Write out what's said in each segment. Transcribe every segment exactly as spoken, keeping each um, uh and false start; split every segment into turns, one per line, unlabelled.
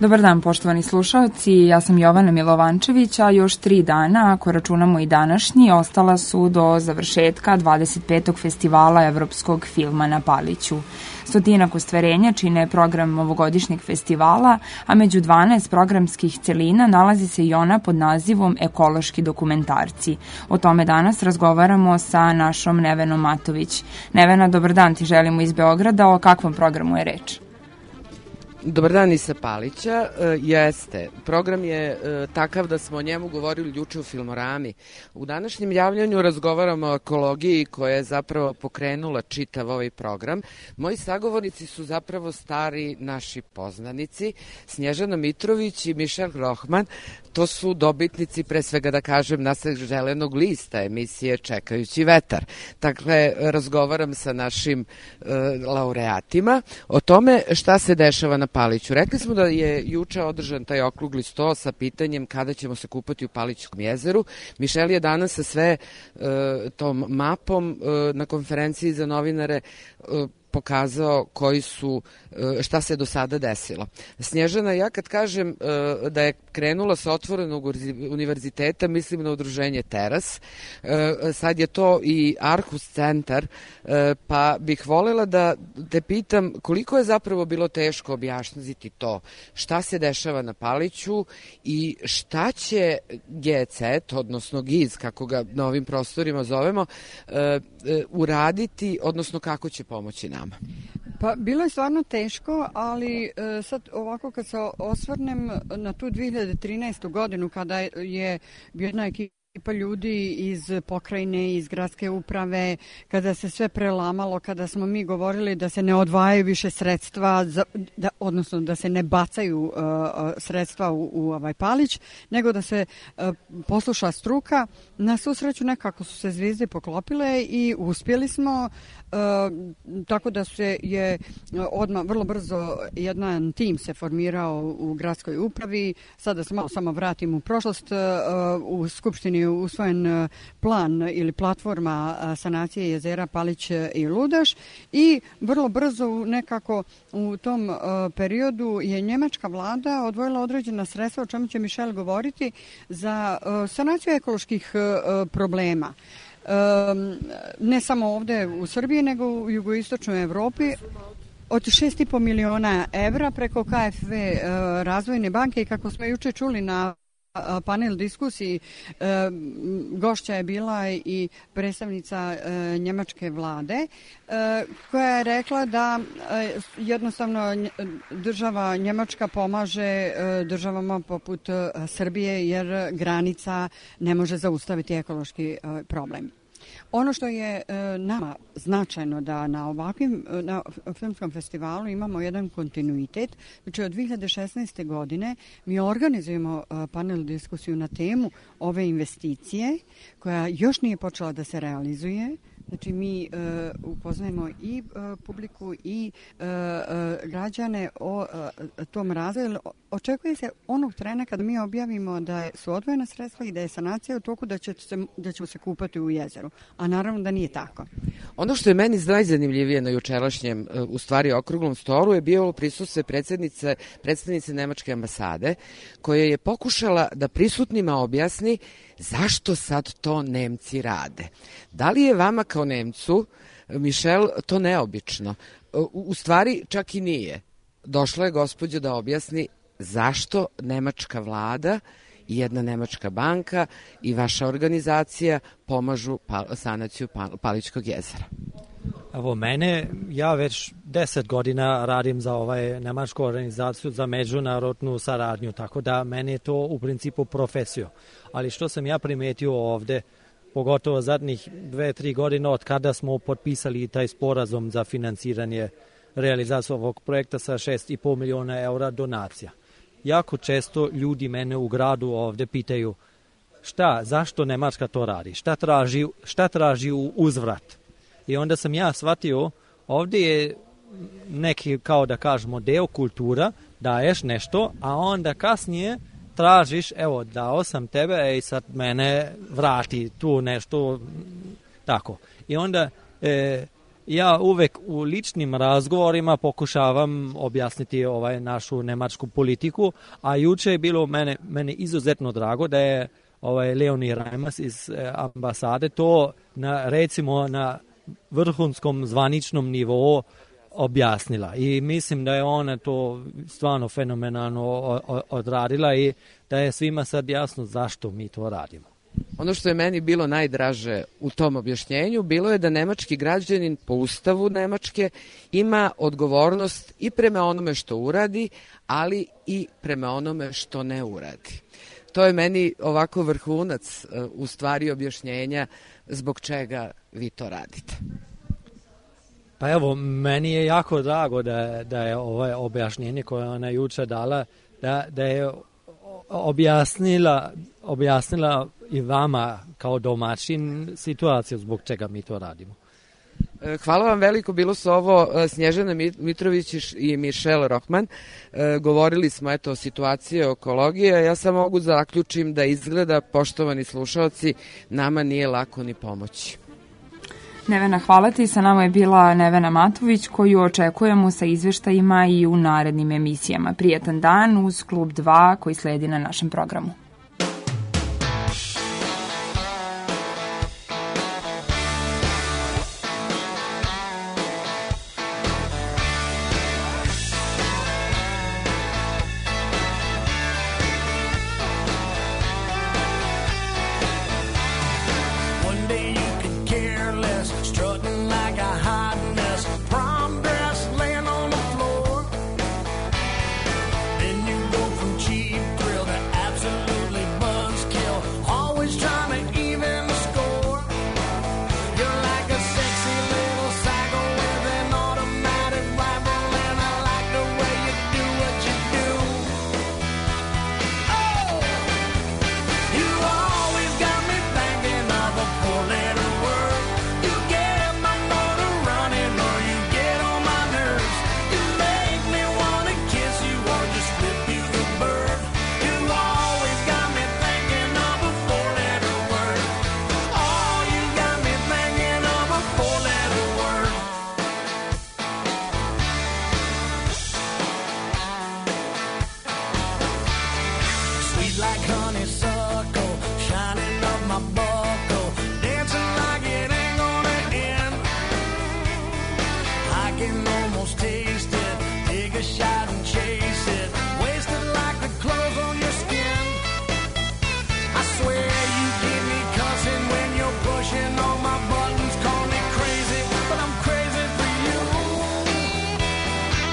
Dobar dan, poštovani slušalci, ja sam Jovana Milovančević, a još tri dana, ako računamo i današnji, ostala su do završetka dvadeset petog festivala evropskog filma na Paliću. Stotinak ostvarenja čine program ovogodišnjeg festivala, a među dvanaest programskih celina nalazi se i ona pod nazivom Ekološki dokumentarci. O tome danas razgovaramo sa našom Nevenom Matović. Nevena, dobar dan, ti želimo iz Beograda. O kakvom programu je reč?
Dobar dan i sa Palića. E, jeste. Program je e, takav da smo o njemu govorili juče u Filmorami. U današnjem javljanju razgovaramo o ekologiji koja je zapravo pokrenula čitav ovaj program. Moji sagovornici su zapravo stari naši poznanici, Snježana Mitrović i Mišel Rohman. To su dobitnici, pre svega da kažem, nasred želenog lista emisije Čekajući vetar. Dakle, razgovaram sa našim e, laureatima o tome šta se dešava na Paliću. Rekli smo da je juče održan taj okrugli sto sa pitanjem kada ćemo se kupati u Palićkom jezeru. Mišel je danas sa sve e, tom mapom e, na konferenciji za novinare e, pokazao koji su, šta se do sada desilo. Snježana, ja kad kažem da je krenula sa otvorenog univerziteta, mislim na udruženje Teras. Sad je to i Arhus centar, pa bih volela da te pitam koliko je zapravo bilo teško objašnjiti to, šta se dešava na Paliću i šta će G C E T, odnosno G I Z, kako ga na ovim prostorima zovemo, uraditi, odnosno kako će pomoći nama.
Pa bilo je stvarno teško, ali e, sad ovako kad se osvrnem na tu dve hiljade trinaestu godinu kada je jedna ekipa ljudi iz pokrajine, iz gradske uprave, kada se sve prelamalo, kada smo mi govorili da se ne odvajaju više sredstva, za, da, odnosno da se ne bacaju uh, sredstva u, u ovaj Palić, nego da se uh, posluša struka. Na svu sreću nekako su se zvizde poklopile i uspjeli smo, uh, tako da se je odmah vrlo brzo jedan tim se formirao u gradskoj upravi. Sada se malo samo vratim u prošlost, uh, u Skupštini usvojen plan ili platforma sanacije jezera Palić i Ludaš i vrlo brzo nekako u tom periodu je njemačka vlada odvojila određena sredstva, o čemu će Mišel govoriti, za sanaciju ekoloških problema. Ne samo ovde u Srbiji, nego u jugoistočnoj Evropi. Od šest i po miliona evra preko K F V Razvojne banke i kako smo juče čuli na panel diskusiji, gošća je bila i predstavnica njemačke vlade koja je rekla da jednostavno država Njemačka pomaže državama poput Srbije jer granica ne može zaustaviti ekološki problem. Ono što je nama značajno da na ovakvim na filmskom festivalu imamo jedan kontinuitet. Znači od dve hiljade šesnaeste. godine mi organizujemo panel diskusiju na temu ove investicije koja još nije počela da se realizuje. Znači mi uh, upoznajemo i uh, publiku i uh, uh, građane o uh, tom razvoju. Očekuje se onog trena kada mi objavimo da su odvojena sredstva i da je sanacija u toku da, će se, da ćemo se kupati u jezeru. A naravno da nije tako.
Ono što je meni najzanimljivije na jučerašnjem, u stvari okruglom stolu, je bio prisutstvo predsednice, predstavnice Nemačke ambasade, koja je pokušala da prisutnima objasni zašto sad to Nemci rade. Da li je vama kao Nemcu, Mišel, to neobično? U, u stvari čak i nije. Došla je gospođa da objasni zašto nemačka vlada i jedna nemačka banka i vaša organizacija pomažu pal, sanaciju pal, Palićkog jezera.
Evo mene, ja već deset godina radim za ovaj nemačku organizaciju za međunarodnu saradnju, tako da meni je to u principu profesiju. Ali što sam ja primetio ovde, pogotovo zadnjih dve, tri godine od kada smo potpisali taj sporazum za financiranje realizaciju ovog projekta sa šest i po miliona eura donacija. Jako često ljudi mene u gradu ovde pitaju šta, zašto Nemačka to radi, šta traži, šta traži u uzvrat. I onda sam ja shvatio, ovdje je neki, kao da kažemo, deo kultura, daješ nešto, a onda kasnije tražiš, evo, dao sam tebe i sad mene vrati tu nešto, tako. I onda e, ja uvek u ličnim razgovorima pokušavam objasniti ovaj našu nemačku politiku, a juče je bilo mene, mene izuzetno drago da je ovaj Leonie Reimers iz eh, ambasade to na, recimo na vrhunskom zvaničnom nivou objasnila i mislim da je ona to stvarno fenomenalno odradila i da je svima sad jasno zašto mi to radimo.
Ono što je meni bilo najdraže u tom objašnjenju bilo je da nemački građanin po ustavu Nemačke ima odgovornost i prema onome što uradi, ali i prema onome što ne uradi. To je meni ovako vrhunac u stvari objašnjenja zbog čega vi to radite.
Pa evo, meni je jako drago da, da je ovo objašnjenje koje ona juče dala, da, da je objasnila, objasnila i vama kao domaćin situaciju zbog čega mi to radimo.
Hvala vam veliko, bilo su ovo Snježana Mitrović i Mišel Rohman. Govorili smo eto o situaciji ekologije. Ja samo mogu zaključim da izgleda, poštovani slušalci, nama nije lako ni pomoći.
Nevena, hvala ti. Sa nama je bila Nevena Matović, koju očekujemo sa izveštajima i u narednim emisijama. Prijetan dan uz Klub dva koji sledi na našem programu.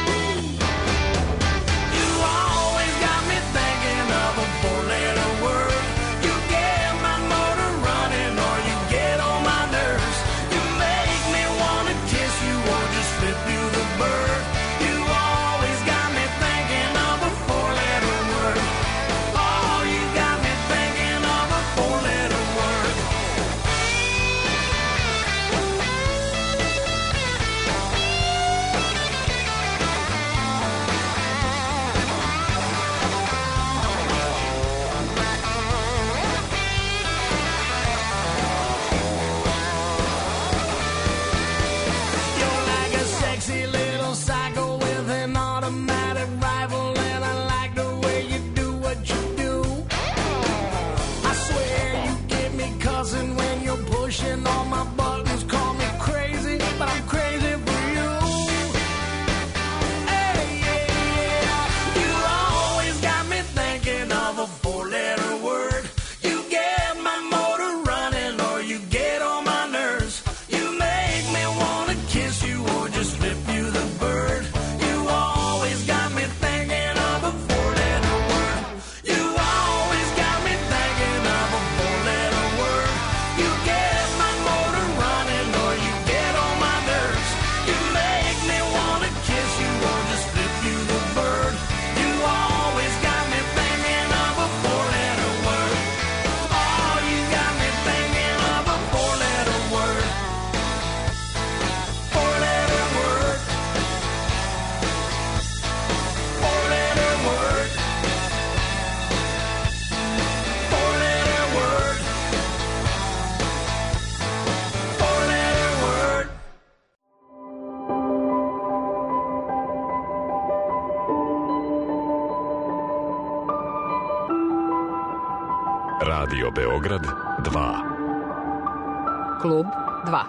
Four-letter word. Radio Beograd dva.
Klub dva.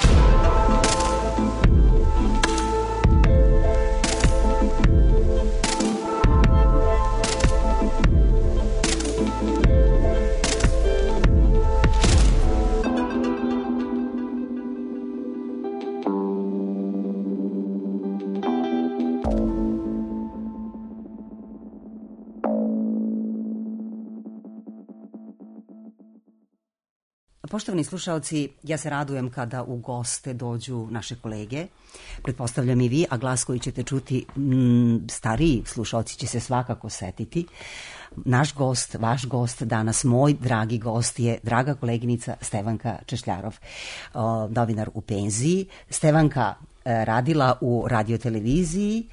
Poštovani slušaoci, ja se radujem kada u goste dođu naše kolege, pretpostavljam i vi, a glas koji ćete čuti, m, stariji slušaoci će se svakako setiti. Naš gost, vaš gost, danas moj dragi gost je draga koleginica Stevanka Češljarov, novinar u penziji. Stevanka radila u radioteleviziji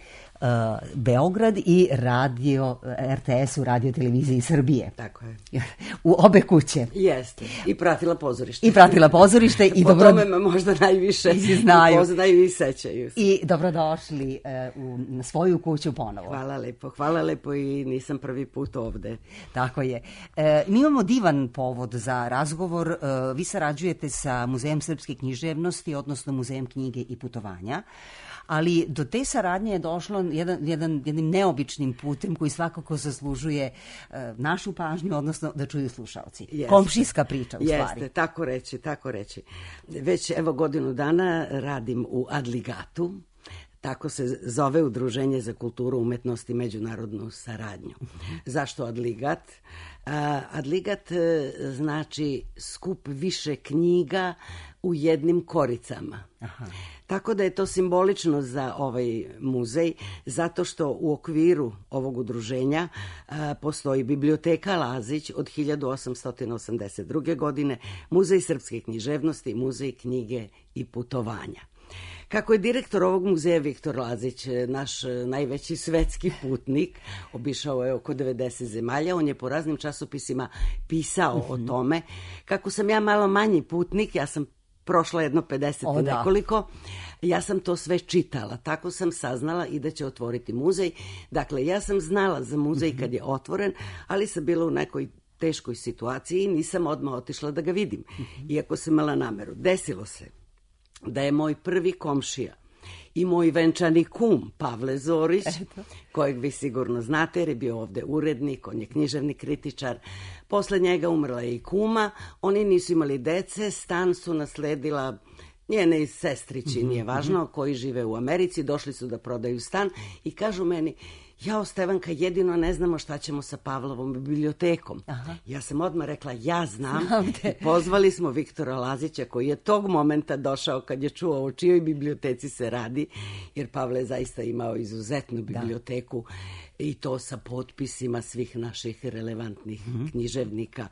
Beograd i radio, R T S u radioteleviziji Srbije.
Tako je.
U obe kuće.
Jeste. I pratila pozorište.
I pratila pozorište. I
po
dobro...
tome me možda najviše
znaju.
poznaju i sećaju.
I dobrodošli uh, u, na svoju kuću ponovo.
Hvala lepo. Hvala lepo i nisam prvi put ovde.
Tako je. E, mi imamo divan povod za razgovor. E, vi sarađujete sa Muzejem srpske književnosti, odnosno Muzejem knjige i putovanja. Ali do te saradnje je došlo jedan, jedan, jednim neobičnim putem koji svakako zaslužuje uh, našu pažnju, odnosno da čuju slušalci. Jeste. Komšijska priča u stvari.
Jeste, tako reći, tako reći. Već evo godinu dana radim u Adligatu, tako se zove Udruženje za kulturu, umetnost i međunarodnu saradnju. Zašto Adligat? Uh, Adligat uh, znači skup više knjiga u jednim koricama. Aha. Tako da je to simbolično za ovaj muzej, zato što u okviru ovog udruženja a, postoji Biblioteka Lazić od hiljadu osamsto osamdeset druge. godine, Muzej srpske književnosti, Muzej knjige i putovanja. Kako je direktor ovog muzeja Viktor Lazić, naš najveći svetski putnik, obišao je oko devedeset zemalja, on je po raznim časopisima pisao mm-hmm. o tome. Kako sam ja malo manji putnik, ja sam prošla jedno pedeset i nekoliko, ja sam to sve čitala, tako sam saznala i da će otvoriti muzej. Dakle, ja sam znala za muzej kad je otvoren, ali sam bila u nekoj teškoj situaciji i nisam odmah otišla da ga vidim, iako sam imala nameru. Desilo se da je moj prvi komšija i moj venčani kum Pavle Zorić, Eto. kojeg vi sigurno znate jer je bio ovde urednik, on je književni kritičar. Posle njega umrla je i kuma, oni nisu imali dece, stan su nasledila njene sestrići, mm-hmm. nije važno, koji žive u Americi, došli su da prodaju stan i kažu meni, jao Stevanka, jedino ne znamo šta ćemo sa Pavlovom bibliotekom. Aha. Ja sam odmah rekla, ja znam. I pozvali smo Viktora Lazića koji je tog momenta došao kad je čuo o čijoj biblioteci se radi, jer Pavle je zaista imao izuzetnu biblioteku da. i to sa potpisima svih naših relevantnih mm-hmm. književnika.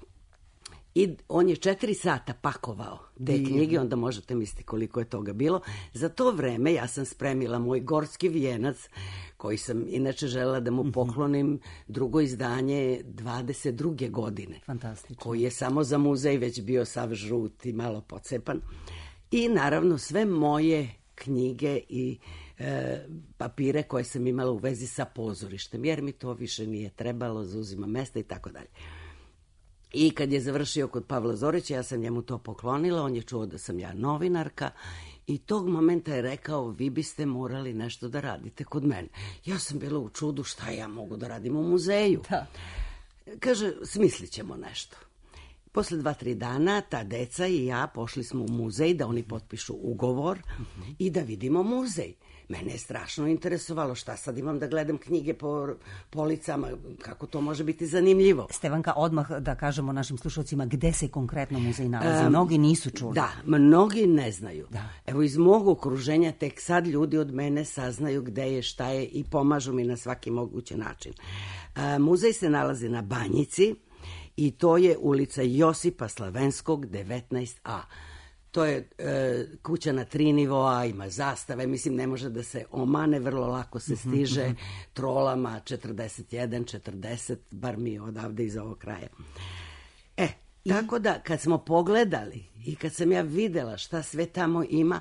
I on je četiri sata pakovao te I... knjige, onda možete misliti koliko je toga bilo. Za to vreme ja sam spremila moj gorski vijenac, koji sam inače želela da mu poklonim, drugo izdanje dvadeset druge. godine.
Fantastično.
Koji je samo za muzej već bio sav žut i malo pocepan. I naravno sve moje knjige i e, papire koje sam imala u vezi sa pozorištem, jer mi to više nije trebalo, zauzima mesta i tako dalje. I kad je završio kod Pavla Zorića, ja sam njemu to poklonila, on je čuo da sam ja novinarka i tog momenta je rekao, vi biste morali nešto da radite kod mene. Ja sam bila u čudu, šta ja mogu da radim u muzeju? Da. Kaže, smislit ćemo nešto. Posle dva, tri dana ta deca i ja pošli smo u muzej da oni potpišu ugovor mm-hmm. i da vidimo muzej. Mene je strašno interesovalo šta sad imam da gledam knjige po policama, kako to može biti zanimljivo.
Stevanka, odmah da kažemo našim slušalcima gde se konkretno muzej nalazi. Um, mnogi nisu čuli.
Da, mnogi ne znaju. Da. Evo iz mog okruženja tek sad ljudi od mene saznaju gde je, šta je i pomažu mi na svaki mogući način. Uh, muzej se nalazi na Banjici i to je ulica Josipa Slavenskog devetnaest a. To je e, kuća na tri nivoa, ima zastave, mislim ne može da se omane, vrlo lako se stiže mm-hmm. trolama četrdeset jedan, četrdeset, bar mi odavde iz ovog kraja. E, I... tako da kad smo pogledali i kad sam ja videla šta sve tamo ima,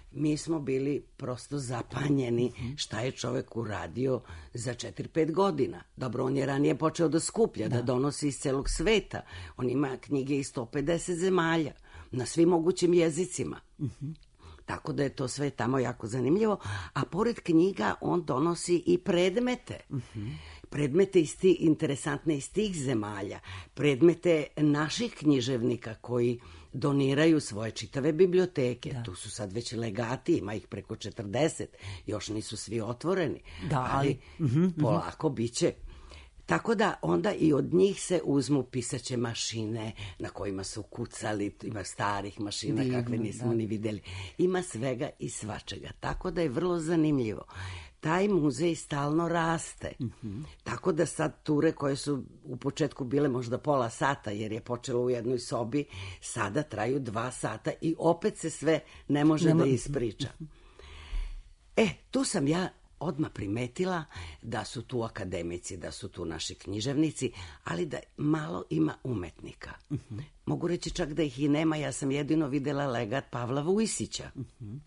mi smo bili prosto zapanjeni šta je čovek uradio za četiri pet godina. Dobro, on je ranije počeo da skuplja, da, da donosi iz celog sveta. On ima knjige iz sto pedeset zemalja, na svim mogućim jezicima. Uh-huh. Tako da je to sve tamo jako zanimljivo. A pored knjiga on donosi i predmete. Uh-huh. Predmete iz ti, interesantne iz tih zemalja. Predmete naših književnika koji doniraju svoje čitave biblioteke. Da. Tu su sad već legati, ima ih preko četrdeset. Još nisu svi otvoreni. Da, ali, ali uh-huh, polako uh-huh. bit će. Tako da onda i od njih se uzmu pisaće mašine na kojima su kucali, ima starih mašina Divno, kakve nismo da. ni videli. Ima svega i svačega. Tako da je vrlo zanimljivo. Taj muzej stalno raste. Uh-huh. Tako da sad ture koje su u početku bile možda pola sata, jer je počelo u jednoj sobi, sada traju dva sata i opet se sve ne može Nemo... da ispriča. E, tu sam ja odmah primetila da su tu akademici, da su tu naši književnici, ali da malo ima umetnika. Uh-huh. Mogu reći čak da ih i nema, ja sam jedino videla legat Pavla Vujsića. Uh-huh.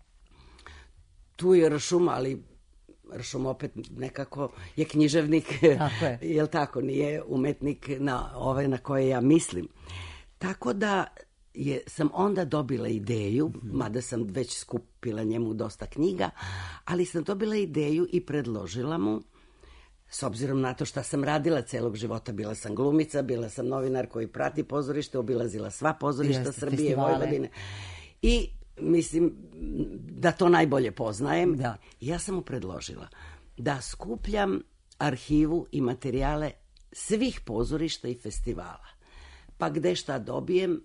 Tu je Ršum, ali Ršum opet nekako je književnik, tako je. Jel tako, nije umetnik na ove na koje ja mislim. Tako da je, sam onda dobila ideju, mm-hmm. mada sam već skupila njemu dosta knjiga, ali sam dobila ideju i predložila mu, s obzirom na to šta sam radila celog života, bila sam glumica, bila sam novinar koji prati pozorište, obilazila sva pozorišta Jeste, Srbije, festivale. Vojvodine i mislim da to najbolje poznajem. Da. Ja sam mu predložila da skupljam arhivu i materijale svih pozorišta i festivala. Pa gde šta dobijem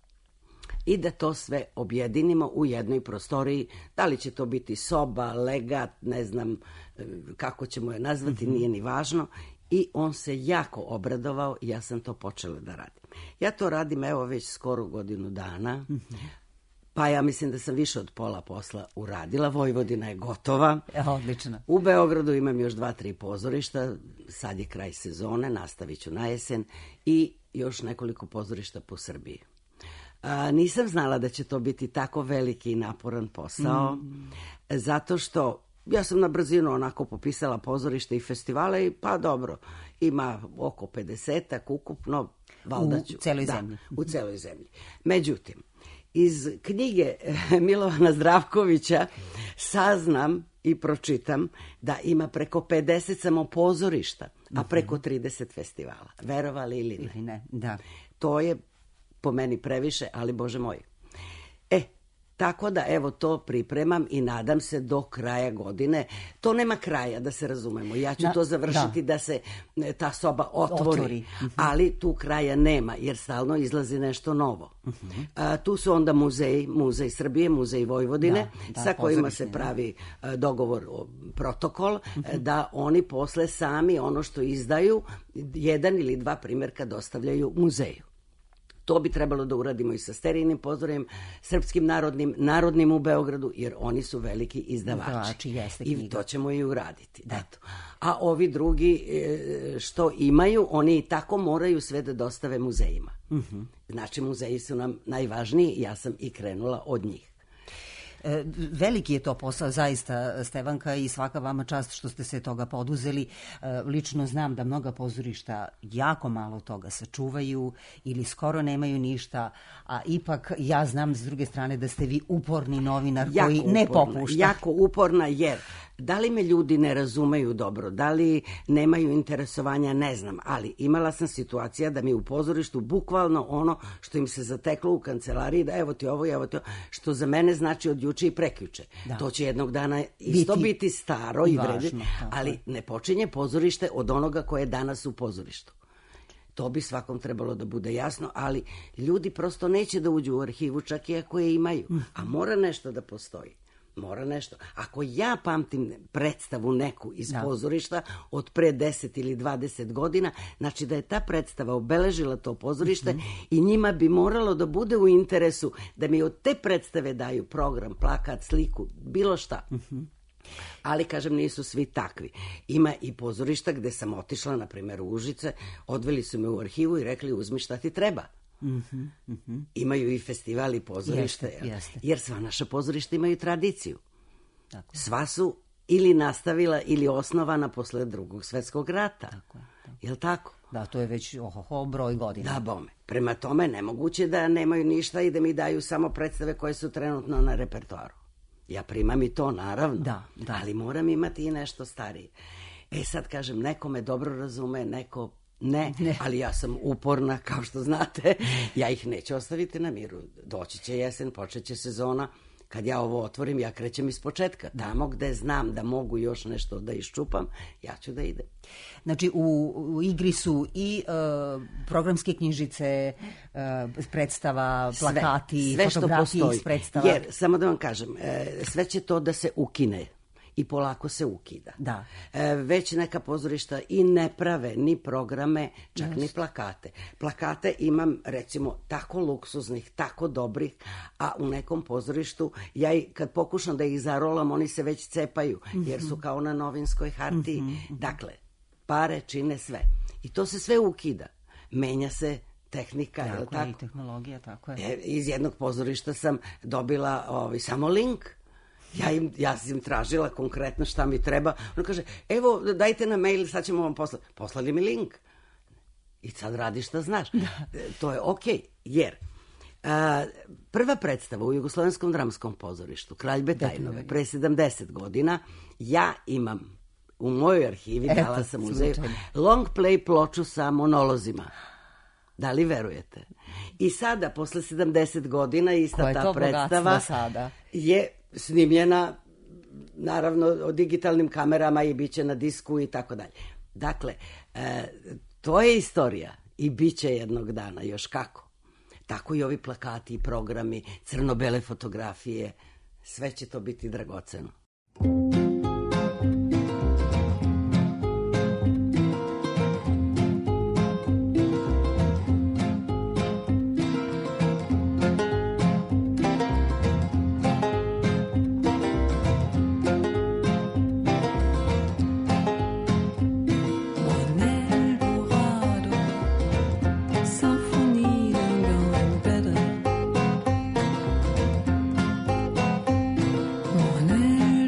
i da to sve objedinimo u jednoj prostoriji. Da li će to biti soba, legat, ne znam kako ćemo je nazvati, mm-hmm. nije ni važno. I on se jako obradovao i ja sam to počela da radim. Ja to radim evo već skoro godinu dana. Mm-hmm. Pa ja mislim da sam više od pola posla uradila. Vojvodina je gotova.
Odlično.
U Beogradu imam još dva, tri pozorišta. Sad je kraj sezone, nastavit ću na jesen. I još nekoliko pozorišta po Srbiji. A, nisam znala da će to biti tako veliki i naporan posao. Mm. Zato što ja sam na brzinu onako popisala pozorište i festivale i pa dobro, ima oko pedesetak ukupno.
U celoj
da,
zemlji.
U celoj zemlji. Međutim, iz knjige Milovana Zdravkovića saznam i pročitam da ima preko pedeset samo pozorišta, a preko trideset festivala. Verovali ili ne?
Ili ne, da.
To je po meni previše, ali Bože moj. E, tako da evo to pripremam i nadam se do kraja godine. To nema kraja, da se razumemo. Ja ću da, to završiti da. da se ta soba otvori, otvori. Uh-huh. ali tu kraja nema, jer stalno izlazi nešto novo. Uh-huh. A, tu su onda muzeji, muzej Srbije, muzej Vojvodine, da, da, sa kojima se pravi a, dogovor, o, protokol, uh-huh. da oni posle sami ono što izdaju, jedan ili dva primjerka dostavljaju muzeju. To bi trebalo da uradimo i sa Sterijnim pozorijem, Srpskim narodnim, narodnim u Beogradu, jer oni su veliki izdavači.
Izdavači, jeste
I to ćemo i uraditi. Da. Eto. A ovi drugi što imaju, oni i tako moraju sve da dostave muzejima. Uh-huh. Znači, muzeji su nam najvažniji, ja sam i krenula od njih.
Veliki je to posao, zaista, Stevanka, i svaka vama čast što ste se toga poduzeli. Lično znam da mnoga pozorišta jako malo toga sačuvaju ili skoro nemaju ništa, a ipak ja znam s druge strane da ste vi uporni novinar jako koji uporna, ne popušta.
Jako uporna, jer da li me ljudi ne razumeju dobro, da li nemaju interesovanja, ne znam, ali imala sam situacija da mi u pozorištu bukvalno ono što im se zateklo u kancelariji, da evo ti ovo, evo ti ovo, što za mene znači od juče i prekjuče. Da. To će jednog dana isto biti, biti staro i vredno, ali ne počinje pozorište od onoga koje je danas u pozorištu. To bi svakom trebalo da bude jasno, ali ljudi prosto neće da uđu u arhivu čak i ako je imaju, a mora nešto da postoji. Mora nešto. Ako ja pamtim predstavu neku iz da. pozorišta od pre deset ili dvadeset godina, znači da je ta predstava obeležila to pozorište mm-hmm. i njima bi moralo da bude u interesu da mi od te predstave daju program, plakat, sliku, bilo šta. Mm-hmm. Ali, kažem, nisu svi takvi. Ima i pozorišta gde sam otišla, na primjer u Užice, odveli su me u arhivu i rekli uzmi šta ti treba.
Mm-hmm, mm-hmm.
Imaju i festival i pozorište,
jeste, jeste.
Jer sva naša pozorišta imaju tradiciju.
Tako.
Sva su ili nastavila ili osnovana posle drugog svetskog rata.
Tako je. Tako.
Jel tako?
Da, to je već ohoho broj godina.
Da, bome. Prema tome, nemoguće da nemaju ništa i da mi daju samo predstave koje su trenutno na repertoaru. Ja primam i to, naravno,
da, da.
Ali moram imati i nešto starije. E sad kažem, neko me dobro razume, neko ne, ne, ali ja sam uporna, kao što znate, ja ih neću ostaviti na miru. Doći će jesen, počet će sezona, kad ja ovo otvorim, ja krećem iz početka. Tamo gde znam da mogu još nešto da iščupam, ja ću da idem.
Znači, u, u igri su i uh, programske knjižice, uh, predstava, plakati, sve, sve fotografije iz predstava.
Jer, samo da vam kažem, sve će to da se ukine. I polako se ukida.
Da.
E, već neka pozorišta i ne prave ni programe, čak yes. ni plakate. Plakate imam, recimo, tako luksuznih, tako dobrih, a u nekom pozorištu, ja i kad pokušam da ih zarolam, oni se već cepaju, mm-hmm. jer su kao na novinskoj hartiji. Mm-hmm. Dakle, pare čine sve. I to se sve ukida. Menja se tehnika, je li tako?
I tehnologija, tako je.
E, iz jednog pozorišta sam dobila ovaj, samo link. Ja, im, ja sam im tražila konkretno šta mi treba. Ono kaže, evo, dajte na mail, sad ćemo vam poslati. Poslali mi link. I sad radi šta znaš. Da. To je okej, okay, jer a, prva predstava u Jugoslovenskom dramskom pozorištu, Kralj Betajnove, pre sedamdeset godina, ja imam u mojoj arhivi, Eto, dala sam muzeju, long play ploču sa monolozima. Da li verujete? I sada, posle sedamdeset godina, ista ta predstava
sada?
je snimljena, naravno, o digitalnim kamerama i bit će na disku i tako dalje. Dakle, e, to je istorija i bit će jednog dana, još kako. Tako i ovi plakati i programi, crno-bele fotografije, sve će to biti dragoceno.
Mon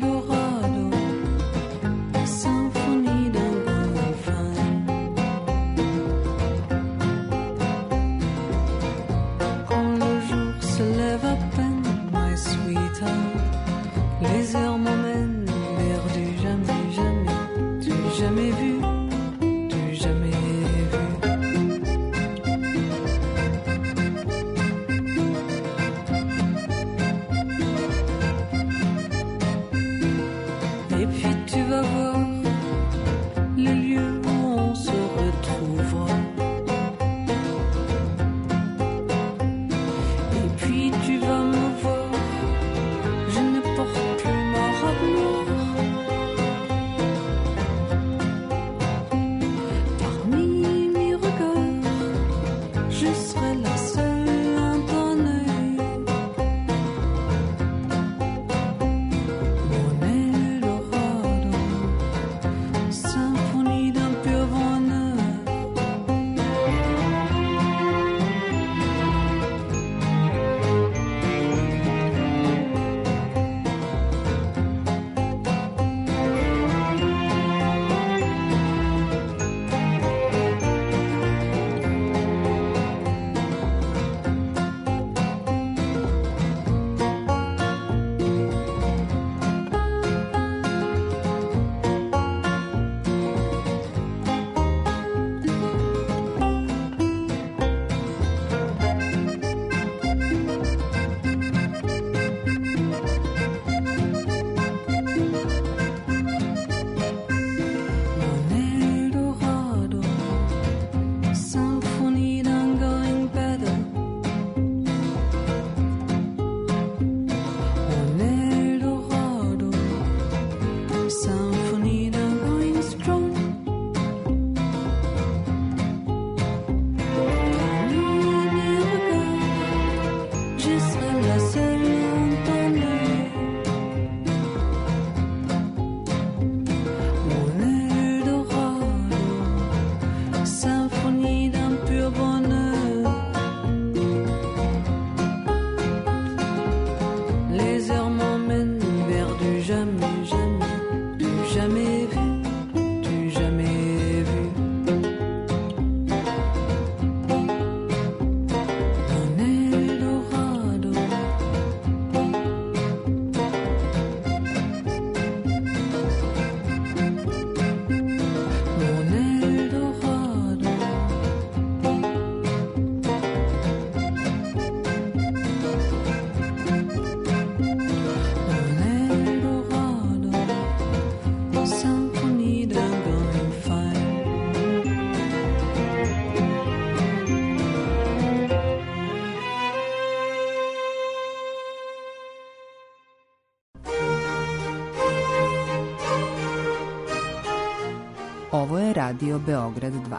Radio Beograd dva.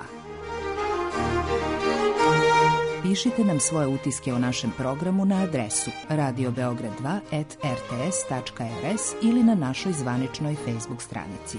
Pišite nam svoje utiske o našem programu na adresu radio beograd dva at r t s tačka r s ili na našoj zvaničnoj Facebook stranici.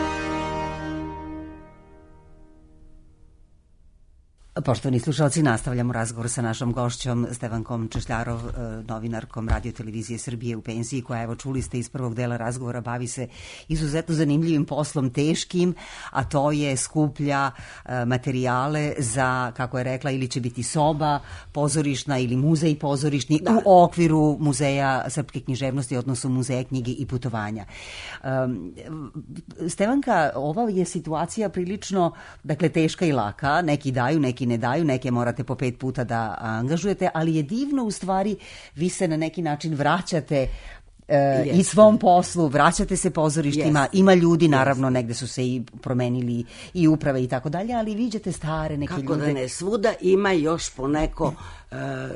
Poštovani slušalci, nastavljamo razgovor sa našom gošćom Stevankom Češljarov, novinarkom Radio Televizije Srbije u penziji, koja, evo, čuli ste iz prvog dela razgovora, bavi se izuzetno zanimljivim poslom, teškim, a to je skuplja materijale za, kako je rekla, ili će biti soba pozorišna ili muzej pozorišni da. u okviru Muzeja srpske književnosti, odnosno Muzeja knjige i putovanja. Um, Stevanka, ova je situacija prilično, dakle, teška i laka, neki daju, neki ne daju, neke morate po pet puta da angažujete, ali je divno, u stvari, vi se na neki način vraćate e, i svom poslu, vraćate se pozorištima, yes. ima ljudi, naravno, yes. negde su se i promenili i uprave i tako dalje, ali viđate stare neke
Kako
ljude.
Kako da ne, svuda ima još poneko, e,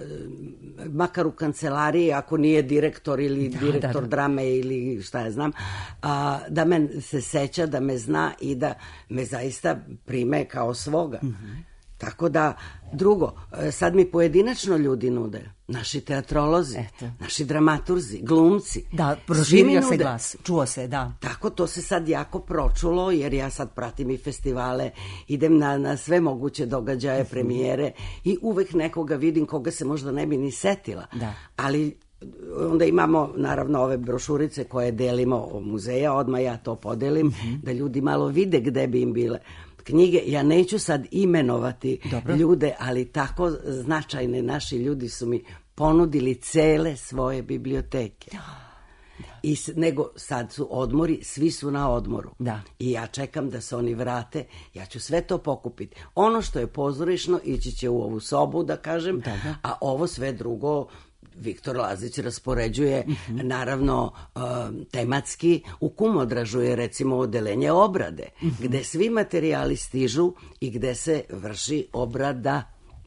makar u kancelariji, ako nije direktor ili da, direktor da, da. drame ili šta ja znam, a, da me se seća, da me zna i da me zaista prime kao svoga. Mm-hmm. Tako da, drugo, sad mi pojedinačno ljudi nude, naši teatrolozi, Eto. naši dramaturzi, glumci.
Da, proširio se glas, čuo se, da.
Tako, to se sad jako pročulo, jer ja sad pratim i festivale, idem na, na sve moguće događaje, premijere i uvek nekoga vidim koga se možda ne bi ni setila. Da. Ali onda imamo, naravno, ove brošurice koje delimo o muzeja, odmah ja to podelim, mm-hmm. da ljudi malo vide gde bi im bile knjige. Ja neću sad imenovati Dobro. ljude, ali tako značajne naši ljudi su mi ponudili cele svoje biblioteke. Da. Da. I, nego sad su odmori, svi su na odmoru. Da. I ja čekam da se oni vrate, ja ću sve to pokupiti. Ono što je pozorišno ići će u ovu sobu, da kažem, da, da. a ovo sve drugo Viktor Lazić raspoređuje, mm-hmm. naravno, uh, tematski. U Kumodražu je, recimo, odelenje obrade, mm-hmm. gde svi materijali stižu i gde se vrši obrada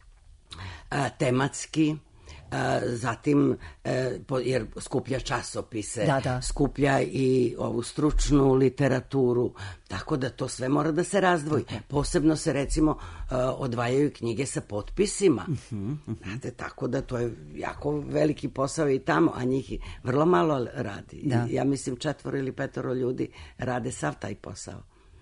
uh, tematski. Uh, zatim, uh, jer skuplja časopise, da, da. skuplja i ovu stručnu literaturu, tako da to sve mora da se razdvoji. Okay. Posebno se, recimo, uh, odvajaju knjige sa potpisima. Uh-huh, uh-huh. Znate, tako da to je jako veliki posao i tamo, a njih vrlo malo radi. Da. Ja mislim četvoro ili petoro ljudi rade sav taj posao.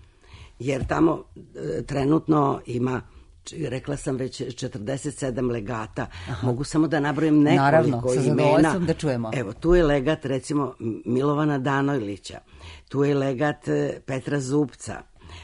Jer tamo uh, trenutno ima, rekla sam već, četrdeset sedam legata. Aha. Mogu samo da nabrojim nekoliko
Naravno,
imena.
Sa zadovoljstvom da čujemo.
Evo, tu je legat, recimo, Milovana Danojlića, tu je legat Petra Zupca,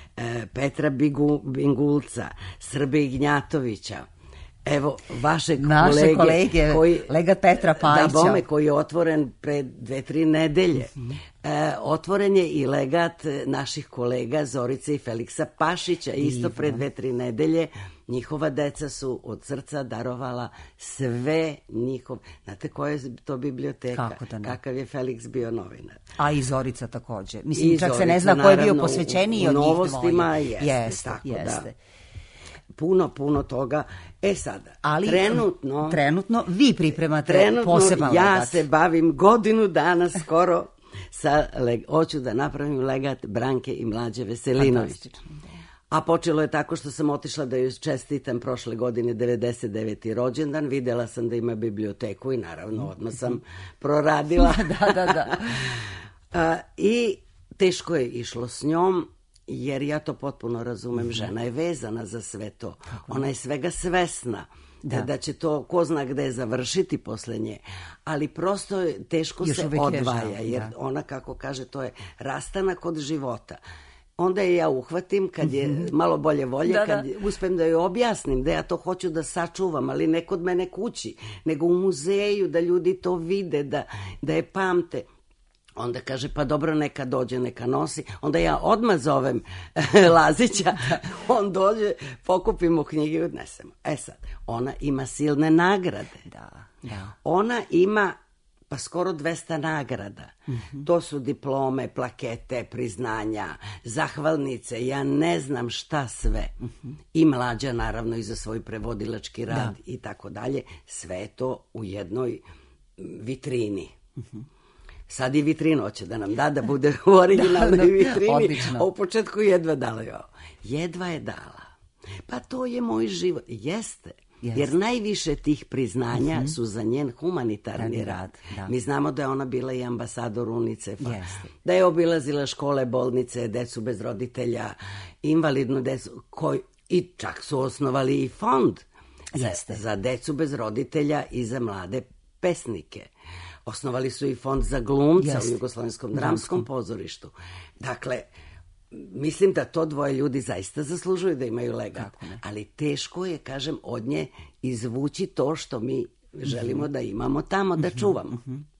Petra Bigu, Bingulca, Srbe Ignjatovića, evo, vašeg
Naše
kolege,
kolege koji, legat Petra Pajića.
Da, bome, koji je otvoren pre dve, tri nedelje. Mm-hmm. E, otvoren je i legat naših kolega Zorice i Feliksa Pašića, isto Ivo. pre dve, tri nedelje. Njihova deca su od srca darovala sve njihov... Znate koja je to biblioteka? Da Kakav je Feliks bio novinar.
A i Zorica takođe. Mislim, I čak Zorica, se ne zna ko je bio posvećeniji od njih dvoje.
U novostima jeste,
jeste
tako
jeste.
da. Puno, puno toga. E sada,
ali
trenutno...
Trenutno vi pripremate
trenutno
poseban legat.
Ja se bavim godinu dana skoro sa... Leg, hoću da napravim legat Branke i Mlađe Veselinović. A počelo je tako što sam otišla da ju čestitam prošle godine devedeset deveti rođendan. Videla sam da ima biblioteku i naravno odmah sam proradila.
da, da, da.
A, I teško je išlo s njom, jer ja to potpuno razumem. Mm-hmm. Žena je vezana za sve to. Tako. Ona je svega svesna da. da će to ko zna gde završiti posle nje. Ali prosto je, teško Još se odvaja, jer da. ona, kako kaže, to je rastanak od života. Onda je ja uhvatim kad je malo bolje volje, da, kad da. uspem da joj objasnim da ja to hoću da sačuvam, ali ne kod mene kući, nego u muzeju, da ljudi to vide, da, da je pamte. Onda kaže, pa dobro, neka dođe, neka nosi. Onda ja odmah zovem Lazića, on dođe, pokupimo knjige i odnesemo. E sad, ona ima silne nagrade.
Da, da.
Ona ima pa skoro dvesta nagrada. Mm-hmm. To su diplome, plakete, priznanja, zahvalnice, ja ne znam šta sve. Mm-hmm. I Mlađa, naravno, i za svoj prevodilački rad da. i tako dalje. Sve to u jednoj vitrini. Mm-hmm. Sad i vitrinu hoće da nam da, da bude u originalnoj da, da, vitrini. Odlično. A u početku jedva dala. Jo. Jedva je dala. Pa to je moj život. Jeste. Jeste. Jer najviše tih priznanja uh-huh. su za njen humanitarni rad. Da. Mi znamo da je ona bila i ambasador UNICEF-a. Jeste. Da je obilazila škole, bolnice, decu bez roditelja, invalidnu decu, koji, i čak su osnovali i fond za, za decu bez roditelja i za mlade pesnike. Osnovali su i fond za glumca Jeste. U Jugoslovenskom dramskom pozorištu. Dakle, mislim da to dvoje ljudi zaista zaslužuju da imaju legat. Ali teško je, kažem, od nje izvući to što mi želimo da imamo tamo, da čuvamo.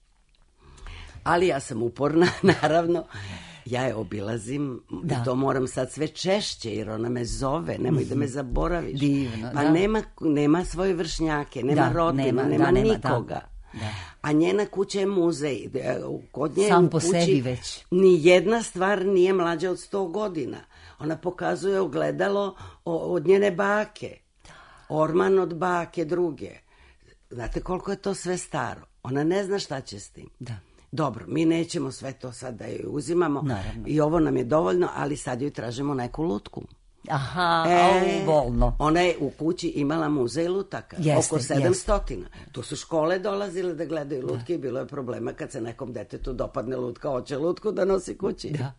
Ali ja sam uporna, naravno. Ja je obilazim da. I to moram sad sve češće, jer ona me zove, nemoj da me zaboraviš.
Divno,
pa
da.
nema, nema svoje vršnjake, nema da, rodina, nema, nema da, nikoga. Da. Da. A njena kuća je muzej. Kod nje
Sam
u
po
kući
sebi već.
Ni jedna stvar nije mlađa od sto godina. Ona pokazuje ogledalo od njene bake. Orman od bake druge. Znate koliko je to sve staro? Ona ne zna šta će s tim.
Da.
Dobro, mi nećemo sve to sad da joj uzimamo.
Naravno.
I ovo nam je dovoljno, ali sad joj tražimo neku lutku.
Aha,
e,
bolno.
Ona je u kući imala muzej lutaka,
jeste,
oko sedamsto. Tu su škole dolazile da gledaju lutke da. I bilo je problema kad se nekom detetu dopadne lutka, hoće lutku da nosi kući. Da.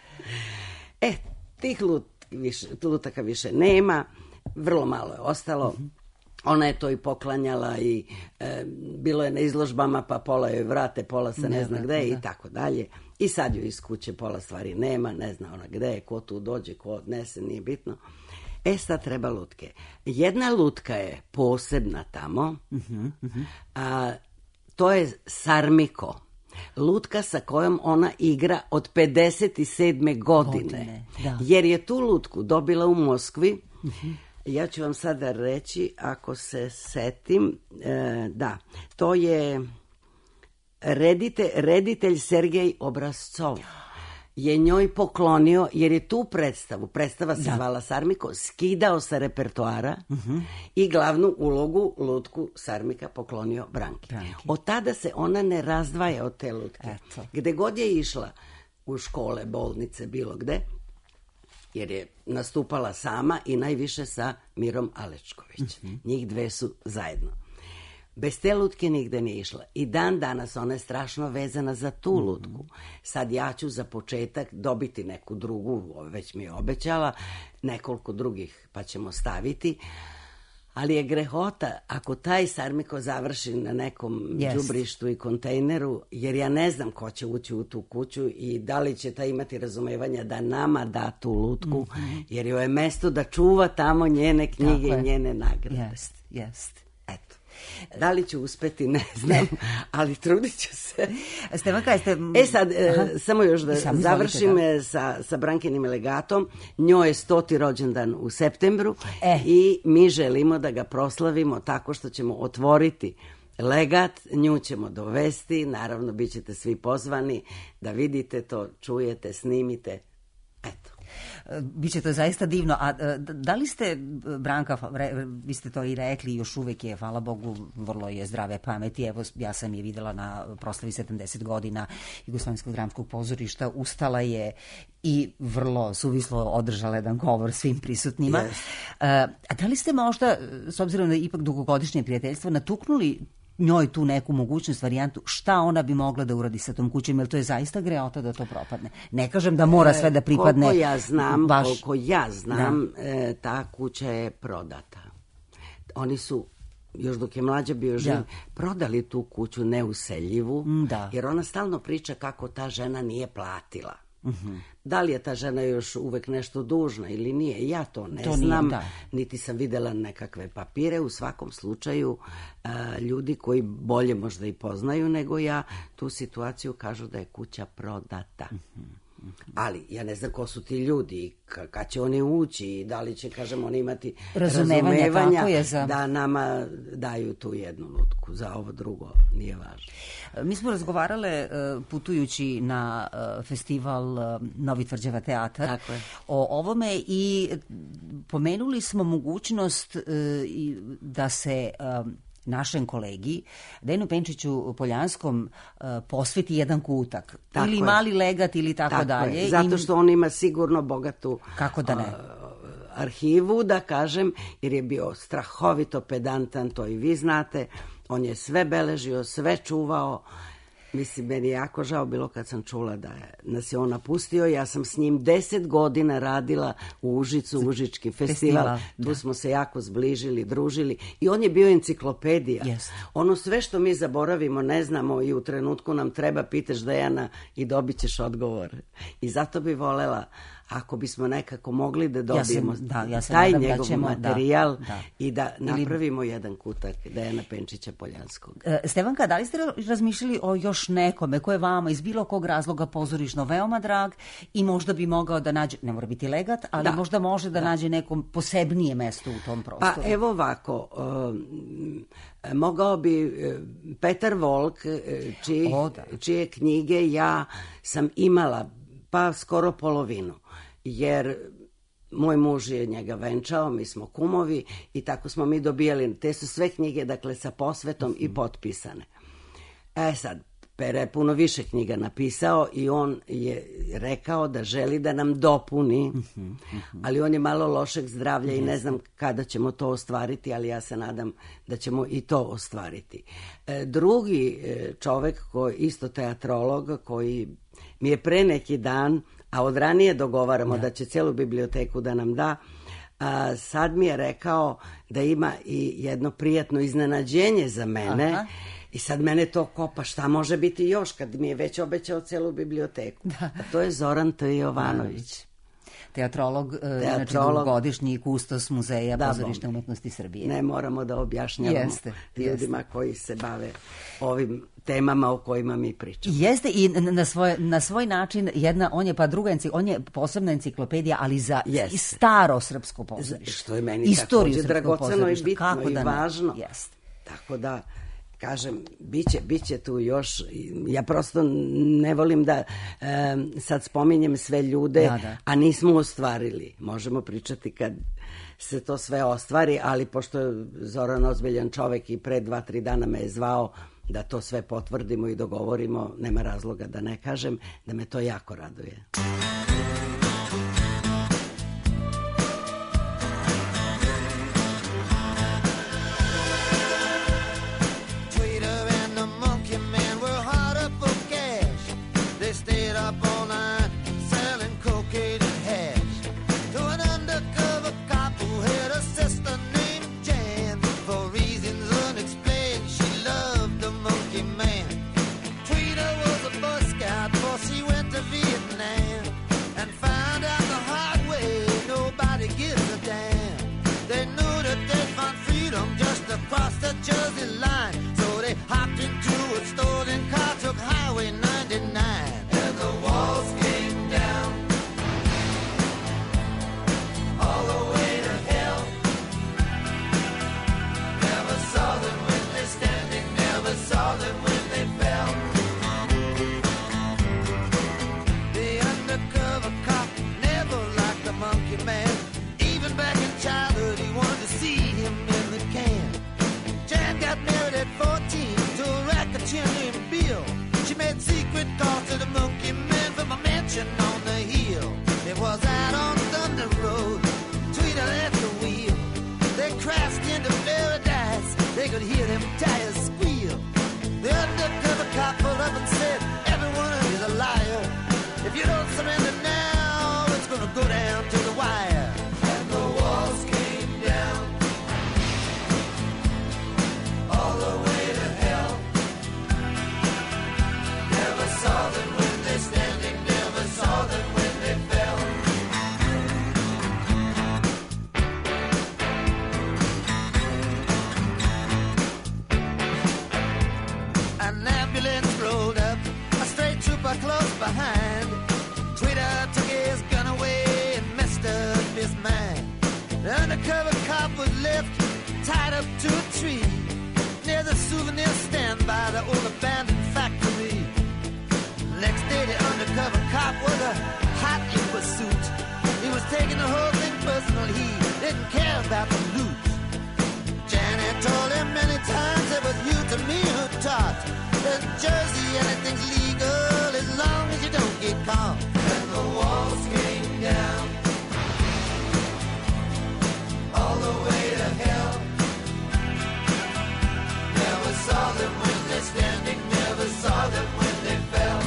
E, tih lut, više, lutaka više nema, vrlo malo je ostalo. Mm-hmm. Ona je to i poklanjala i e, bilo je na izložbama, pa pola joj vrate, pola se ne, ne zna gde da. I tako dalje. I sad joj iz kuće pola stvari nema, ne zna ona gde je, ko tu dođe, ko odnese, nije bitno. E sad treba lutke. Jedna lutka je posebna tamo, uh-huh, uh-huh. A, to je sarmiko. Lutka sa kojom ona igra od pedeset sedme godine. godine da. Jer je tu lutku dobila u Moskvi. Uh-huh. Ja ću vam sada reći, ako se setim, e, da, to je redite, reditelj Sergej Obrazcov je njoj poklonio, jer je tu predstavu, predstava se da. Zvala Sarmiko, skidao sa repertoara uh-huh. i glavnu ulogu lutku Sarmika poklonio Branki. Branki. Od tada se ona ne razdvaja od te lutke. Eto. Gde god je išla, u škole, bolnice, bilo gde, jer je nastupala sama i najviše sa Mirom Alečković. Uh-huh. Njih dve su zajedno. Bez te lutke nigde nije išla. I dan danas ona je strašno vezana za tu uh-huh. lutku. Sad ja ću za početak dobiti neku drugu, već mi je obećala, nekoliko drugih pa ćemo staviti. Ali je grehota ako taj Sarmiko završi na nekom đubrištu yes. i kontejneru, jer ja ne znam ko će ući u tu kuću i da li će ta imati razumevanja da nama da tu lutku, mm-hmm. jer joj je mesto da čuva tamo njene knjige i njene nagrade.
Jest, jest.
Eto. Da li ću uspeti, ne znam, ali trudit ću se.
Stevanka, jeste...
E sad, e, samo još da Sam završim da. sa, sa Brankinim legatom. Njoj je stoti rođendan u septembru e. i mi želimo da ga proslavimo tako što ćemo otvoriti legat, nju ćemo dovesti, naravno bit ćete svi pozvani da vidite to, čujete, snimite. Eto.
Biće to zaista divno. A da li ste, Branka, vi ste to i rekli, još uvek je, hvala Bogu, vrlo je zdrave pameti. Evo, ja sam je videla na proslavi sedamdeset godina Jugoslovenskog dramskog pozorišta. Ustala je i vrlo suvislo održala jedan govor svim prisutnima. Yes. A da li ste možda, s obzirom na ipak dugogodišnje prijateljstvo, natuknuli njoj tu neku mogućnost, varijantu, šta ona bi mogla da uradi sa tom kućom, jer to je zaista greota da to propadne. Ne kažem da mora sve da pripadne.
Koliko ja znam, baš... koliko ja znam, e, ta kuća je prodata. Oni su, još dok je mlađa bio živ, da. Prodali tu kuću neuseljivu, da. Jer ona stalno priča kako ta žena nije platila. Uh-huh. Da li je ta žena još uvek nešto dužna ili nije, ja to ne to znam, nije, niti sam videla nekakve papire. U svakom slučaju a, ljudi koji bolje možda i poznaju nego ja tu situaciju kažu da je kuća prodata. Uh-huh. Ali ja ne znam ko su ti ljudi, kad će oni ući i da li će, kažem, oni imati razumevanja, razumevanja za... da nama daju tu jednu lutku, za ovo drugo nije važno.
Mi smo razgovarale putujući na festival Novi Tvrđava teatar o ovome i pomenuli smo mogućnost da se našem kolegi Dejanu Penčiću Poljanskom uh, posveti jedan kutak.
Tako
ili
je.
Mali legat ili tako, tako dalje.
Je. Zato što on ima sigurno bogatu
kako da ne?
Uh, arhivu, da kažem, jer je bio strahovito pedantan, to i vi znate. On je sve beležio, sve čuvao. Mislim, meni je jako žao bilo kad sam čula da je, nas je on napustio. Ja sam s njim deset godina radila u Užicu, Užički festival. festival tu da. Smo se jako zbližili, družili. I on je bio enciklopedija.
Yes.
Ono sve što mi zaboravimo, ne znamo i u trenutku nam treba, pitaš Dejana i dobit ćeš odgovor. I zato bi volela, ako bismo nekako mogli da dobijemo ja sam, da, ja taj njegov ćemo, materijal da, da. I da napravimo ili... jedan kutak Dejana Penčića Poljanskog.
E, Stevanka, da li ste razmišljali o još nekome ko je vama iz bilo kog razloga pozorišno veoma drag i možda bi mogao da nađe, ne mora biti legat, ali da. možda može da, da nađe nekom posebnije mesto u tom prostoru?
Pa evo ovako, um, mogao bi uh, Petar Volk, uh, čiji, o, da. čije knjige ja sam imala pa skoro polovinu. Jer moj muž je njega venčao, mi smo kumovi i tako smo mi dobijali, te su sve knjige, dakle, sa posvetom uh-huh. i potpisane. E sad, Pere je puno više knjiga napisao i on je rekao da želi da nam dopuni, uh-huh. Uh-huh. ali on je malo lošeg zdravlja uh-huh. i ne znam kada ćemo to ostvariti, ali ja se nadam da ćemo i to ostvariti. E, drugi čovek, koji isto teatrolog, koji mi je pre neki dan, a od ranije dogovaramo da. da će celu biblioteku da nam da, a, sad mi je rekao da ima i jedno prijatno iznenađenje za mene. Aha. I sad mene to kopa, šta može biti još kad mi je već obećao celu biblioteku. Da. A to je Zoran T. Jovanović.
Teatrolog, znači dugogodišnji kustos Muzeja da, pozorišne umetnosti Srbije.
Ne moramo da objašnjavamo jeste, ljudima jeste. koji se bave ovim temama o kojima mi pričamo.
Jeste i na svoj, na svoj način jedna, on je pa druga, on je posebna enciklopedija, ali za jeste. staro srpsko pozorište.
Što je meni takođe dragoceno i bitno kako i važno.
Jeste.
Tako da, kažem, biće, biće tu još, ja prosto ne volim da e, sad spominjem sve ljude, da, da. a nismo ostvarili. Možemo pričati kad se to sve ostvari, ali pošto je Zoran ozbiljan čovek i pre dva, tri dana me je zvao da to sve potvrdimo i dogovorimo, nema razloga da ne kažem, da me to jako raduje.
Across the Jersey line, so they hopped into a stolen car, took Highway ninety-nine, and the walls came down all the way to hell. Never saw them when they standing, never saw them when they fell. The undercover cop never liked the monkey man. Even back in childhood, he wanted to see him in the can. Jan got married at fourteen to a racketeer named Bill. She made secret calls to the monkey man from a mansion on the hill. It was out on Thunder Road, Tweeter at the wheel. They crashed into paradise, they could hear them tires squeal. The undercover cop pulled up and said, everyone is a liar. If you don't surrender now, it's gonna go down to the wire. And the walls came down all the way to hell. Never saw them when they're standing, never saw them when they fell. An ambulance rolled up, a straight trooper close behind. Tweeter took his gun away and messed up his mind. The undercover cop was left tied up to a tree near the souvenir stand by the old abandoned factory. Next day the undercover cop was a hot in pursuit. He was taking the whole thing personal, he didn't care about the loot. Janet told him many times it was you to me who taught. In Jersey, anything's legal as long as you don't get caught. And the walls came down all the way to hell. Never saw them when they're standing, never saw them when they fell.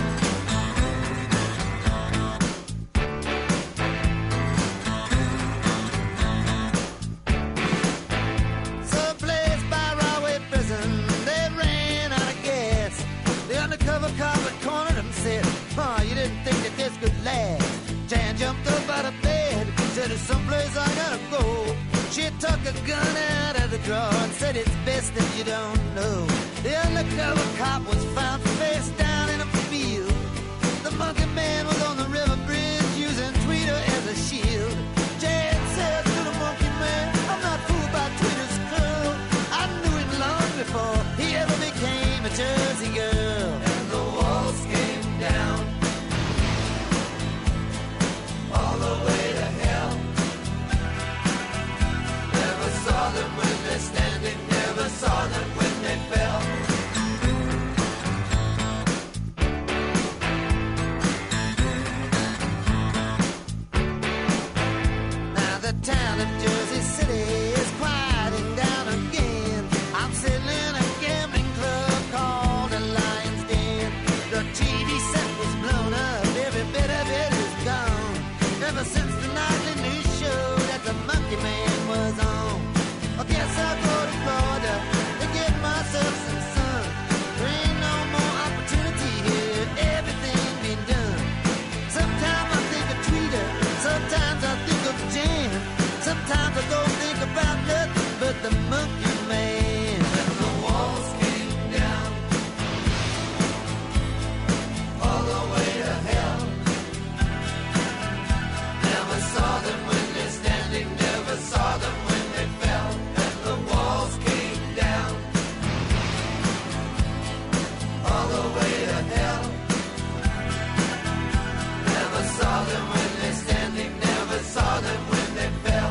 Someplace by Rahway Prison, they ran out of gas. The undercover cop had cornered him, said, "Oh, you didn't think that this could last." Jan jumped up out of bed, said, "There's someplace I gotta go." She took a gun out of the drawer and said, "It's best that you don't know." The undercover cop was found face down in a field. The monkey man was on the river bridge using Tweeter as a shield. Jan said to the monkey man, "I'm not fooled by Tweeter's curl. I knew him long before he ever became a Jersey girl." And the walls came down all the way to hell. Never saw them when they're standing, never saw them when they fell. Now the town of Jersey City is quieting down again. I'm sitting in a gambling club called the Lion's Den. The T V set was blown up, every bit of it is gone. Ever since the nightly news show that the Monkey Man was on. I guess I'll go to Florida to get myself some sun. There ain't no more opportunity here, everything been done. Sometimes I think of Tweeter, sometimes I think of Jan. Sometimes I don't think about nothing but the Monkey Man. And the walls came down all the way to hell. Never saw them when they're standing, never saw them when they fell. And the walls came down all the way to hell. Never saw them when they're standing, never saw them when they fell.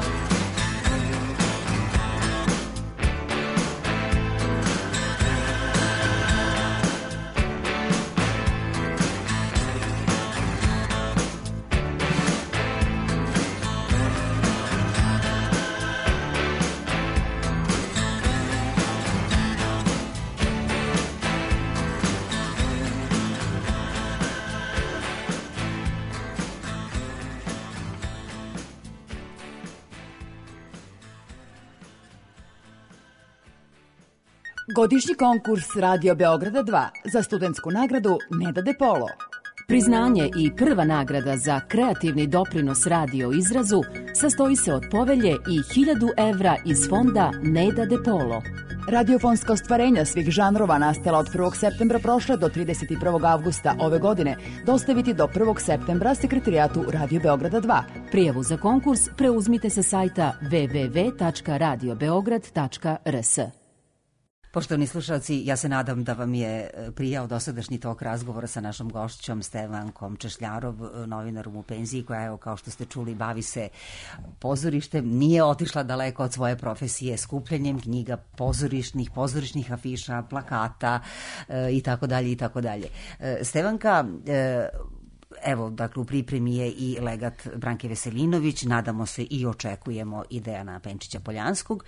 Godišnji konkurs Radio Beograda dva za studentsku nagradu Neda De Polo.
Priznanje i prva nagrada za kreativni doprinos radio izrazu sastoji se od povelje i hiljadu evra iz fonda Neda De Polo.
Radiofonska ostvarenja svih žanrova nastala od prvog septembra prošle do trideset prvog avgusta ove godine dostaviti do prvog septembra sekretarijatu Radio Beograda dva.
Prijavu za konkurs preuzmite sa sajta w w w tačka radio beograd tačka r s.
Poštovani slušalci, ja se nadam da vam je prijao dosadašnji tok razgovora sa našom gošćom Stevankom Češljarov, novinarom u penziji, koja, evo, kao što ste čuli, bavi se pozorištem, nije otišla daleko od svoje profesije, skupljanjem knjiga pozorišnih, pozorišnih afiša, plakata i tako dalje i tako dalje. Stevanka, evo, dakle, u pripremi je i legat Branke Veselinović, nadamo se i očekujemo i Dejana Penčića Poljanskog.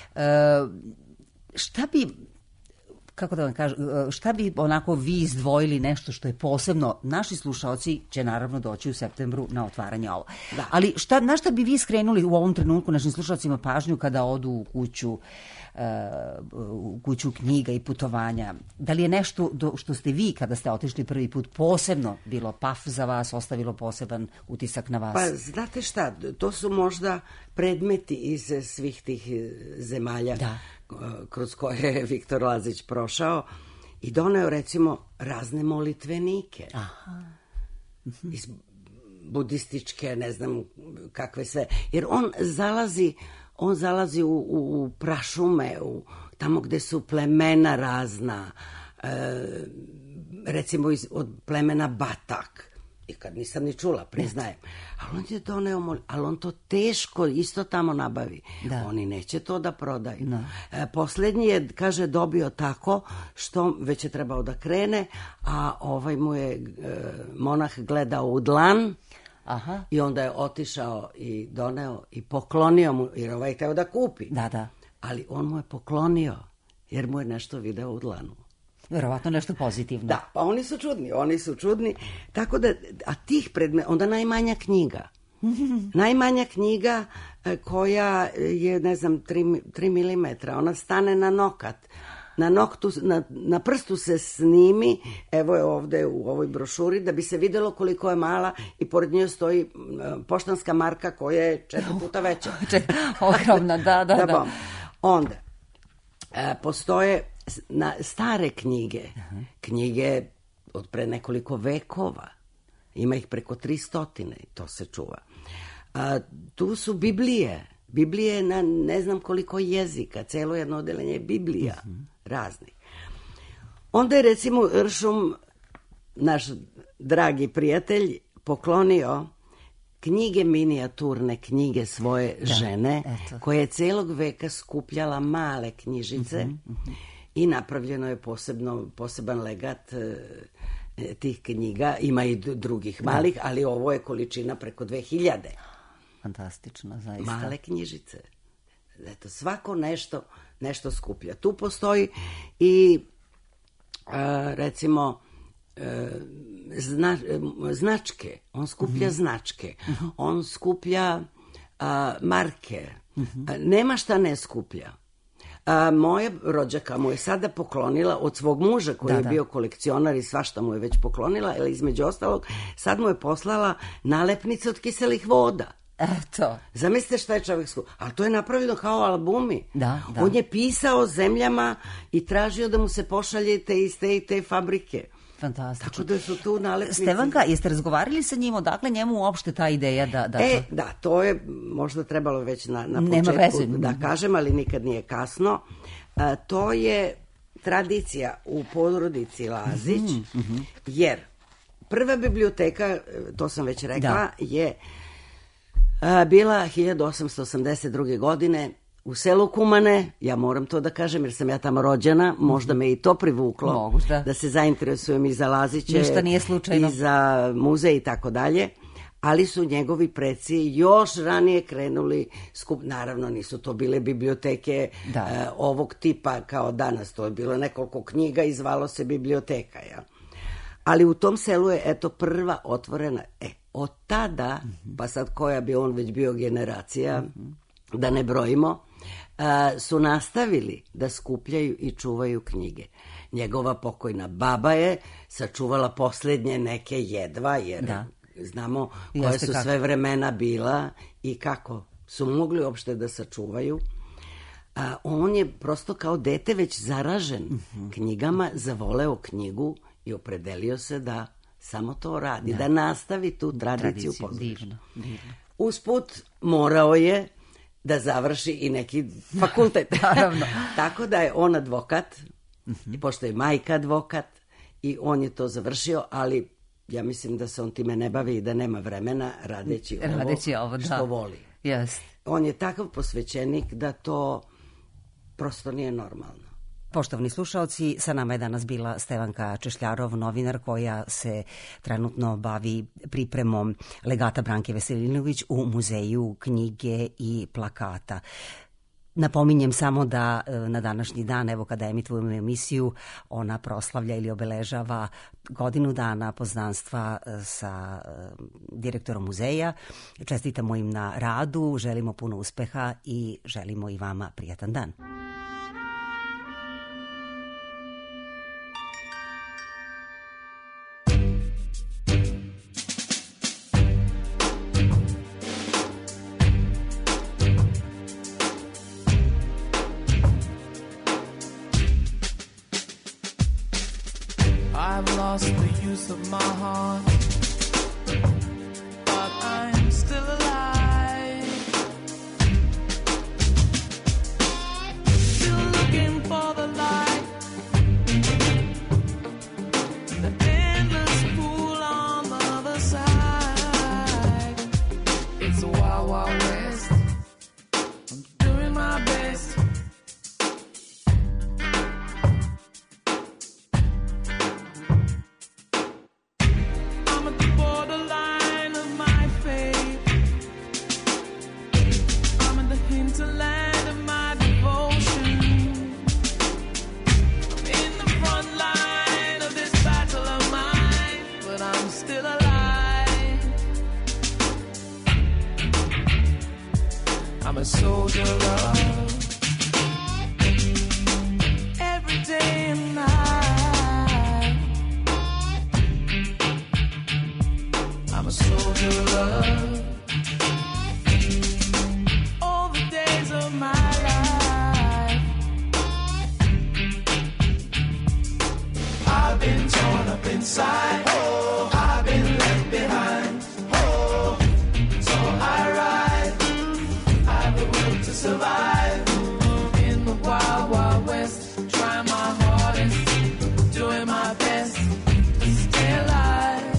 Šta bi, kako da vam kažem, šta bi onako vi izdvojili nešto što je posebno, naši slušaoci će naravno doći u septembru na otvaranje ovo. Da. Ali šta, na šta bi vi skrenuli u ovom trenutku našim slušaocima pažnju kada odu u kuću, u kuću knjiga i putovanja? Da li je nešto do, što ste vi kada ste otišli prvi put posebno bilo paf za vas, ostavilo poseban utisak na vas?
Pa znate šta, to su možda predmeti iz svih tih zemalja, da, kroz koje je Viktor Lazić prošao i doneo, recimo, razne molitvenike. Aha. Iz budističke, ne znam kakve sve. Jer on zalazi, on zalazi u, u prašume, u, tamo gde su plemena razna, e, recimo iz, od plemena Batak nikad nisam ni čula, priznajem. Ali on je doneo, ali on to teško isto tamo nabavi. Da. Oni neće to da prodaju. Da. E, poslednji je, kaže, dobio tako što već je trebao da krene, a ovaj mu je e, monah gledao u dlan. Aha. I onda je otišao i doneo i poklonio mu, jer ovaj je teo da kupi. Da, da. Ali on mu je poklonio, jer mu je nešto video u dlanu.
Verovatno nešto pozitivno.
Da, pa oni su čudni, oni su čudni. Tako da, a tih predmeta, onda najmanja knjiga. Najmanja knjiga koja je, ne znam, tri milimetra, ona stane na nokat. Na noktu, na, na prstu se snimi, evo je ovde u ovoj brošuri, da bi se videlo koliko je mala i pored nje stoji poštanska marka koja je četiri puta veća.
Ogromna, da, da, da. da.
Onda, e, postoje na, stare knjige, uh-huh. knjige od pre nekoliko vekova, ima ih preko tri stotine i to se čuva. A, tu su Biblije, Biblije na ne znam koliko jezika, celo jedno odeljenje je Biblija, uh-huh. raznih. Onda je recimo Ršum, naš dragi prijatelj, poklonio knjige, minijaturne knjige svoje da, žene, eto. Koja je celog veka skupljala male knjižice uh-huh, uh-huh. i napravljeno je posebno, poseban legat e, tih knjiga. Ima i drugih malih, da. Ali ovo je količina preko dve hiljade.
Fantastično, zaista.
Male knjižice. Eto, svako nešto, nešto skuplja. Tu postoji i a, recimo Zna, značke, on skuplja uh-huh. značke, uh-huh. on skuplja a, marke, uh-huh. nema šta ne skuplja. A, moja rođaka mu je sada poklonila od svog muža koji da, je da. bio kolekcionar i svašta mu je već poklonila, ali između ostalog sad mu je poslala nalepnice od kiselih voda.
Eto.
Zamislite šta je čovjek skupio. Ali to je napravljeno kao albumi.
Da, da.
On je pisao zemljama i tražio da mu se pošalje te iz te i te fabrike.
Fantastično.
Tako da su tu nalepnice.
Stevanka, jeste razgovarali sa njim, odakle njemu uopšte ta ideja da... da
e, to... da, to je možda trebalo već na, na početku veze. Da kažem, ali nikad nije kasno. A, to je tradicija u porodici Lazić, mm-hmm. jer prva biblioteka, to sam već rekla, da. je a, bila hiljadu osamsto osamdeset druge. godine u selu Kumane, ja moram to da kažem jer sam ja tamo rođena, možda me i to privuklo
Moguć, da.
da se zainteresujem i za Laziće,
ništa nije slučajno.
I za muzej i tako dalje, ali su njegovi preci još ranije krenuli skup, naravno nisu to bile biblioteke da. e, ovog tipa kao danas, to je bilo nekoliko knjiga i zvalo se biblioteka, ja. Ali u tom selu je eto prva otvorena, e, od tada, mm-hmm. pa sad koja bi on već bio generacija, mm-hmm. da ne brojimo, a, su nastavili da skupljaju i čuvaju knjige. Njegova pokojna baba je sačuvala poslednje neke jedva, jer da. znamo koje Jeste su kako. sve vremena bila i kako su mogli uopšte da sačuvaju. A, on je prosto kao dete već zaražen mm-hmm. knjigama, zavoleo knjigu i opredelio se da samo to radi, da, da nastavi tu tradiciju pozorišta. Divno, divno. Usput morao je da završi i neki fakultet. Tako da je on advokat, uh-huh. i pošto je majka advokat, i on je to završio, ali ja mislim da se on time ne bavi i da nema vremena radeći, radeći ovo, ovo što da. voli.
Yes.
On je takav posvećenik da to prosto nije normalno.
Poštovani slušaoci, sa nama je danas bila Stevanka Češljarov, novinar koja se trenutno bavi pripremom legata Branke Veselinović u Muzeju knjige i plakata. Napominjem samo da na današnji dan, evo kada emitujemo emisiju, ona proslavlja ili obeležava godinu dana poznanstva sa direktorom muzeja. Čestitamo im na radu, želimo puno uspeha i želimo i vama prijatan dan.
I've lost the use of my heart, but I'm still alive. Still looking for the light, the endless pool on the other side.
West. I'm at the borderline of my fate. I'm in the hinterland of my devotion. I'm in the front line of this battle of mine, but I'm still alive. I'm a soldier of love. Every day and night, I'm a soldier of love. All the days of my life, I've been torn up inside. Oh, I've been left behind. Oh, so I ride. I've the will to survive in the wild, wild west. Trying my hardest, doing my best to stay alive.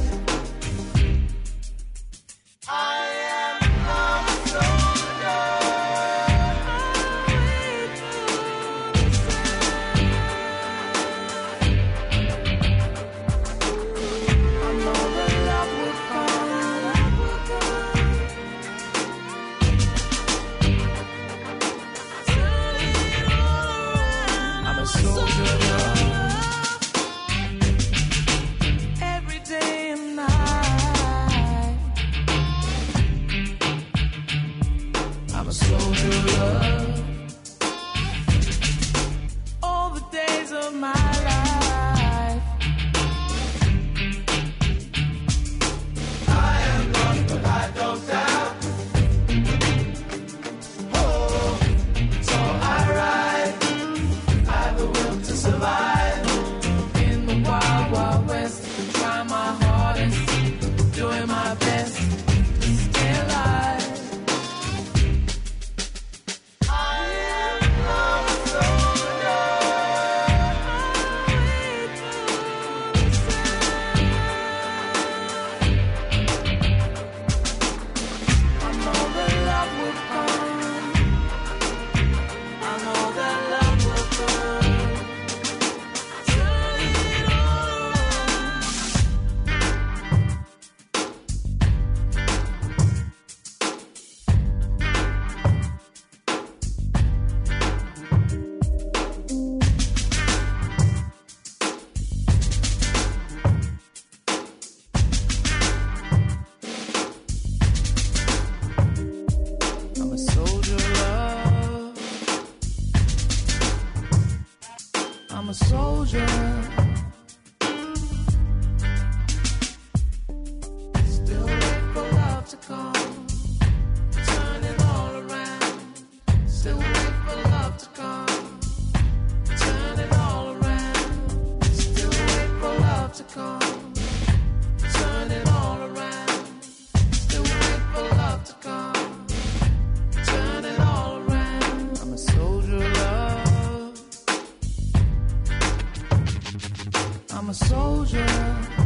I am not a soldier. I know that love will come. Turn it all around. I'm a soldier of love. Every day and night, I'm a soldier of love. All the days of my life, I am lost, but I don't doubt. Oh, so I ride. I've the will to survive in the wild, wild west. Trying my hardest, doing my best to stay alive. I am not a soldier. I know that love will come. I know that love will come. Turn it all around. I'm a soldier of love. I'm a soldier. Still wait for love to come. Turn it all around. Still wait for love to come. Turn it all around. Still wait for love to come. Turn it all around. Still wait for love to come. Turn it all around. I'm a soldier of love. I'm a soldier.